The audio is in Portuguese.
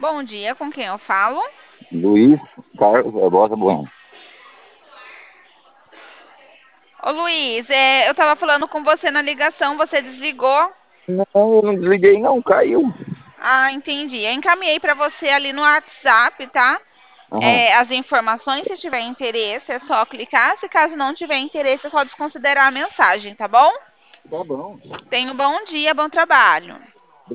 Bom dia, com quem eu falo? Luiz Carlos Barbosa Bueno. Ô Luiz, eu tava falando com você na ligação, você desligou? Não, eu não desliguei não, caiu. Ah, entendi. Eu encaminhei para você ali no WhatsApp, tá? Aham, As informações, se tiver interesse, é só clicar. Se caso não tiver interesse, é só desconsiderar a mensagem, tá bom? tá bom. Tenha um bom dia, bom trabalho.